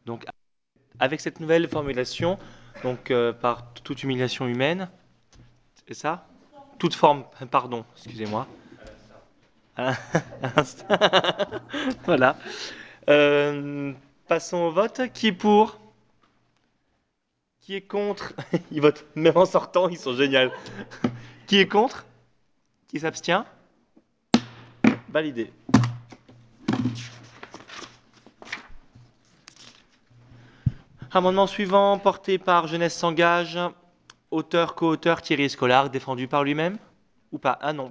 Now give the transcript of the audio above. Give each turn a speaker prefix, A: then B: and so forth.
A: Donc, avec cette nouvelle formulation, donc par toute humiliation humaine, c'est ça? Toute forme, pardon, excusez-moi. À l'instinct. Voilà. Euh, Passons au vote. Qui est pour? Qui est contre? Ils votent même en sortant, ils sont géniaux. Qui est contre? Qui s'abstient? Validé. Amendement suivant, porté par Jeunesse s'engage. Auteur, co-auteur Thierry Escolar, défendu par lui-même? Ou pas? Ah non.